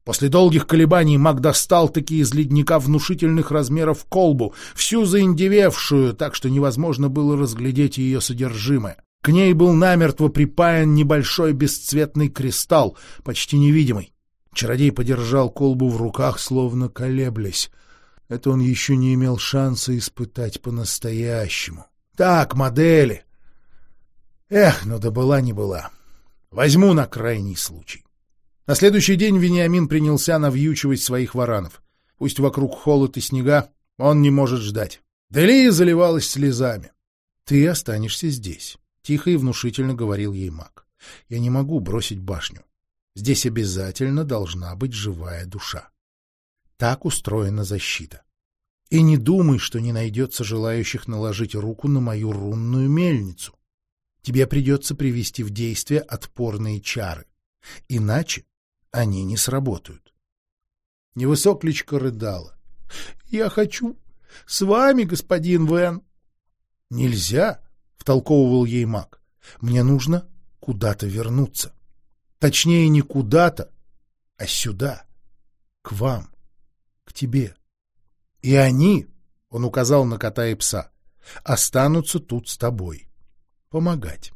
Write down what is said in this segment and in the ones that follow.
После долгих колебаний маг достал-таки из ледника внушительных размеров колбу, всю заиндевевшую, так что невозможно было разглядеть ее содержимое. К ней был намертво припаян небольшой бесцветный кристалл, почти невидимый. Чародей подержал колбу в руках, словно колеблясь. Это он еще не имел шанса испытать по-настоящему. Так, модели. Эх, ну да была не была. Возьму на крайний случай. На следующий день Вениамин принялся навьючивать своих варанов. Пусть вокруг холод и снега, он не может ждать. Делия заливалась слезами. — Ты останешься здесь, — тихо и внушительно говорил ей маг. — Я не могу бросить башню. Здесь обязательно должна быть живая душа. Так устроена защита. И не думай, что не найдется желающих наложить руку на мою рунную мельницу. Тебе придется привести в действие отпорные чары. Иначе они не сработают. Невысокличка рыдала. — Я хочу с вами, господин Вен. — Нельзя, — втолковывал ей маг. — Мне нужно куда-то вернуться. Точнее, не куда-то, а сюда, к вам, к тебе. И они, — он указал на кота и пса, — останутся тут с тобой. Помогать.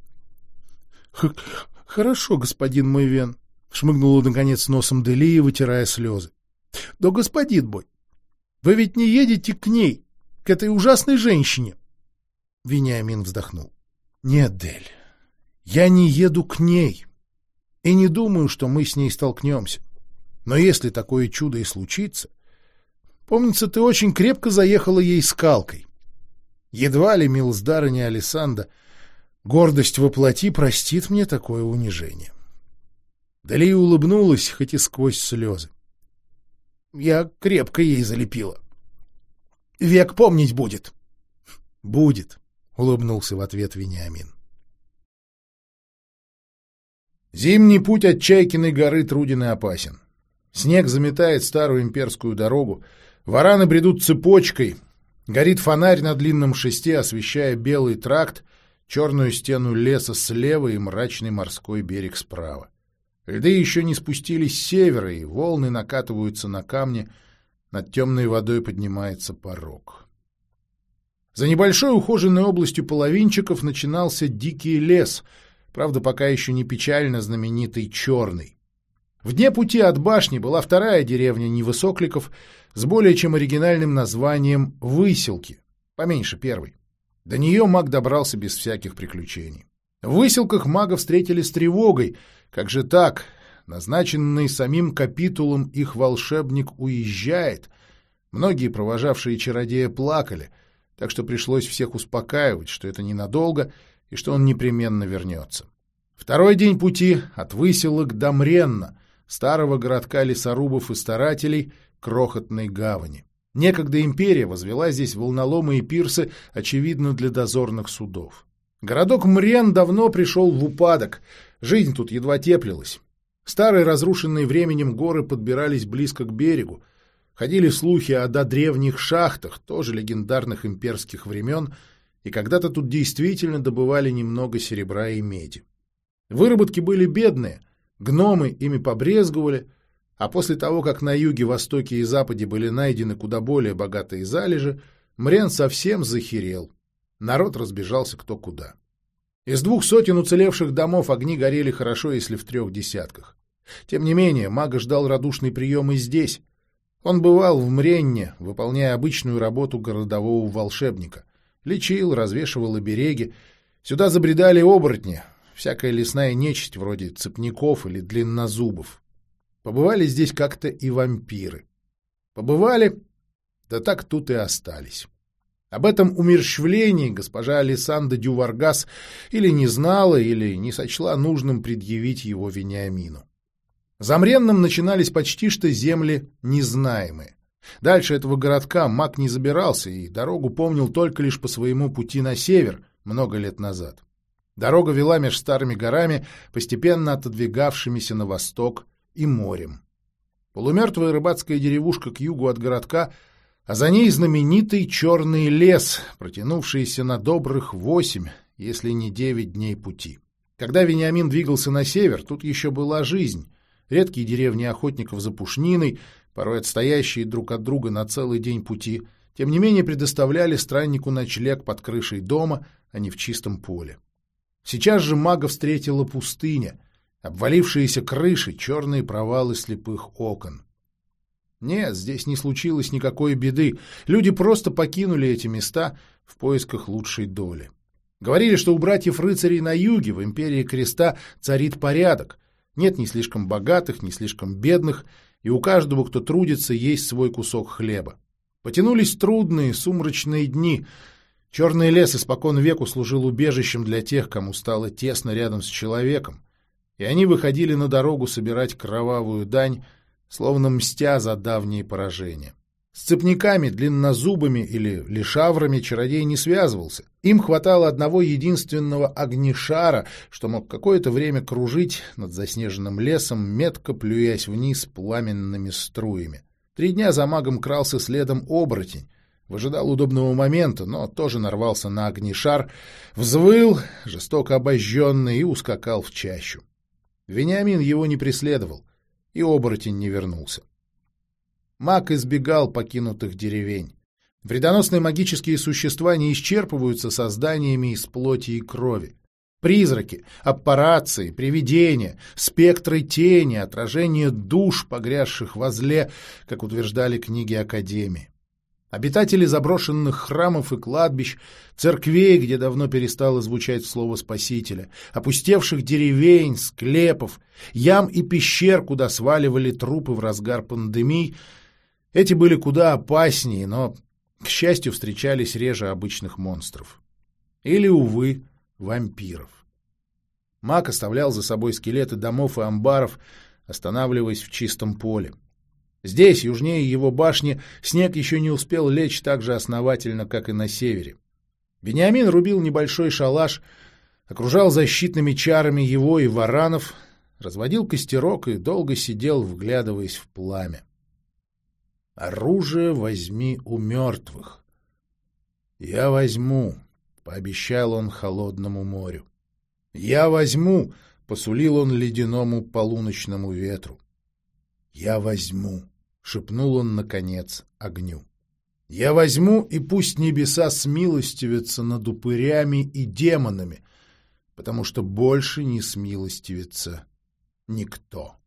— Хорошо, господин мой Вен, — шмыгнула, наконец, носом Делия, вытирая слезы. — Да, господин мой, вы ведь не едете к ней, к этой ужасной женщине? Вениамин вздохнул. — Нет, Дель, я не еду к ней. И не думаю, что мы с ней столкнемся. Но если такое чудо и случится... Помнится, ты очень крепко заехала ей скалкой. Едва ли милздарыня Алисанда, гордость воплоти, простит мне такое унижение. Далия улыбнулась, хоть и сквозь слезы. Я крепко ей залепила. Век помнить будет. — Будет, — улыбнулся в ответ Вениамин. Зимний путь от Чайкиной горы труден и опасен. Снег заметает старую имперскую дорогу, вараны бредут цепочкой, горит фонарь на длинном шесте, освещая белый тракт, черную стену леса слева и мрачный морской берег справа. Льды еще не спустились с севера, и волны накатываются на камни, над темной водой поднимается порог. За небольшой ухоженной областью половинчиков начинался дикий лес, правда, пока еще не печально знаменитый Черный. В дне пути от башни была вторая деревня Невысокликов с более чем оригинальным названием Выселки, поменьше первой. До нее маг добрался без всяких приключений. В Выселках мага встретили с тревогой. Как же так? Назначенный самим капитулом их волшебник уезжает. Многие, провожавшие чародея, плакали, так что пришлось всех успокаивать, что это ненадолго и что он непременно вернется. Второй день пути от Выселок до Мренна, старого городка лесорубов и старателей, крохотной гавани. Некогда империя возвела здесь волноломы и пирсы, очевидно, для дозорных судов. Городок Мрен давно пришел в упадок, жизнь тут едва теплилась. Старые разрушенные временем горы подбирались близко к берегу. Ходили слухи о додревних шахтах, тоже легендарных имперских времен, и когда-то тут действительно добывали немного серебра и меди. Выработки были бедные, гномы ими побрезговали, а после того, как на юге, востоке и западе были найдены куда более богатые залежи, Мрен совсем захерел. Народ разбежался кто куда. Из 200 уцелевших домов огни горели хорошо, если в 3 десятках. Тем не менее, мага ждал радушный прием и здесь. Он бывал в Мренне, выполняя обычную работу городового волшебника. Лечил, развешивал обереги. Сюда забредали оборотни, всякая лесная нечисть вроде цепняков или длиннозубов. Побывали здесь как-то и вампиры. Побывали, да так тут и остались. Об этом умерщвлении госпожа Алисанда Дюваргас или не знала, или не сочла нужным предъявить его Вениамину. За Мренном начинались почти что земли незнаемые. Дальше этого городка маг не забирался и дорогу помнил только лишь по своему пути на север много лет назад. Дорога вела меж старыми горами, постепенно отодвигавшимися на восток, и морем. Полумертвая рыбацкая деревушка к югу от городка, а за ней знаменитый черный лес, протянувшийся на добрых 8, если не 9 дней пути. Когда Вениамин двигался на север, тут еще была жизнь. редкие деревни охотников за пушниной, порой отстоящие друг от друга на целый день пути, тем не менее предоставляли страннику ночлег под крышей дома, а не в чистом поле. Сейчас же мага встретила пустыня, обвалившиеся крыши, черные провалы слепых окон. Нет, здесь не случилось никакой беды, люди просто покинули эти места в поисках лучшей доли. Говорили, что у братьев-рыцарей на юге, в империи Креста, царит порядок. Нет ни слишком богатых, ни слишком бедных, и у каждого, кто трудится, есть свой кусок хлеба. Потянулись трудные, сумрачные дни. Черный лес испокон веку служил убежищем для тех, кому стало тесно рядом с человеком, и они выходили на дорогу собирать кровавую дань, словно мстя за давние поражения. С цепняками, длиннозубыми или лишаврами чародей не связывался. Им хватало одного единственного огнешара, что мог какое-то время кружить над заснеженным лесом, метко плюясь вниз пламенными струями. 3 дня за магом крался следом оборотень, выжидал удобного момента, но тоже нарвался на огнешар, взвыл, жестоко обожженный, и ускакал в чащу. Вениамин его не преследовал, и оборотень не вернулся. Маг избегал покинутых деревень. Вредоносные магические существа не исчерпываются созданиями из плоти и крови. Призраки, аппарации, привидения, спектры тени, отражение душ, погрязших во зле, как утверждали книги Академии. Обитатели заброшенных храмов и кладбищ, церквей, где давно перестало звучать слово Спасителя, опустевших деревень, склепов, ям и пещер, куда сваливали трупы в разгар пандемий, эти были куда опаснее, но, к счастью, встречались реже обычных монстров. Или, увы, вампиров. Маг оставлял за собой скелеты домов и амбаров, останавливаясь в чистом поле. Здесь, южнее его башни, снег еще не успел лечь так же основательно, как и на севере. Вениамин рубил небольшой шалаш, окружал защитными чарами его и варанов, разводил костерок и долго сидел, вглядываясь в пламя. «Оружие возьми у мертвых». «Я возьму», — пообещал он холодному морю. «Я возьму», — посулил он ледяному полуночному ветру. «Я возьму», — шепнул он, наконец, огню. «Я возьму, и пусть небеса смилостивятся над упырями и демонами, потому что больше не смилостивится никто».